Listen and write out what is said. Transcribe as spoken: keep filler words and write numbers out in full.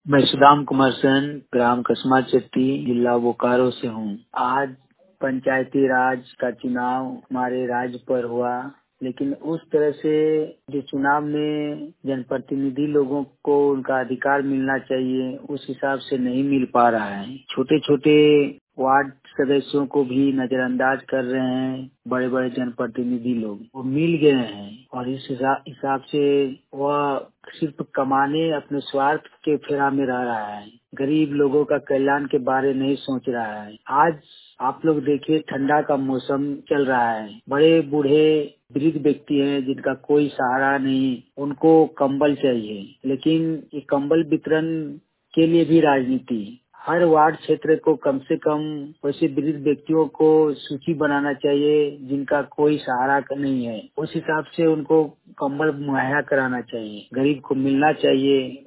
मैं सुदाम कुमार सेन, ग्राम कसमा चट्टी, जिला बोकारो से हूँ। आज पंचायती राज का चुनाव हमारे राज्य पर हुआ, लेकिन उस तरह से जो चुनाव में जनप्रतिनिधि लोगों को उनका अधिकार मिलना चाहिए, उस हिसाब से नहीं मिल पा रहा है। छोटे छोटे वार्ड सदस्यों को भी नजरअंदाज कर रहे हैं बड़े बड़े जनप्रतिनिधि लोग। वो मिल गए हैं और इस हिसाब से वह सिर्फ कमाने, अपने स्वार्थ के फेरा में रह रहा है। गरीब लोगों का कल्याण के बारे नहीं सोच रहा है। आज आप लोग देखिए, ठंडा का मौसम चल रहा है। बड़े बूढ़े वृद्ध व्यक्ति हैं जिनका कोई सहारा नहीं, उनको कंबल चाहिए, लेकिन ये कंबल वितरण के लिए भी राजनीति। हर वार्ड क्षेत्र को कम से कम वैसे वृद्ध व्यक्तियों को सूची बनाना चाहिए जिनका कोई सहारा नहीं है। उस हिसाब से उनको कंबल मुहैया कराना चाहिए, गरीब को मिलना चाहिए।